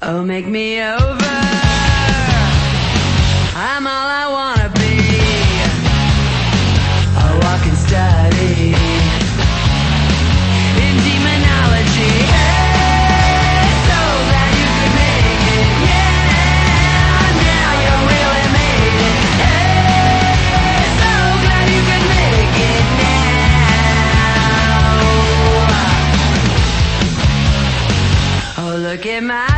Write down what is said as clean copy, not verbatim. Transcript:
Oh, make me over. I'm all I wanna be. A walking study in demonology. Hey, so glad you could make it. Yeah, now you really made it. Hey, so glad you could make it now. Oh, look at my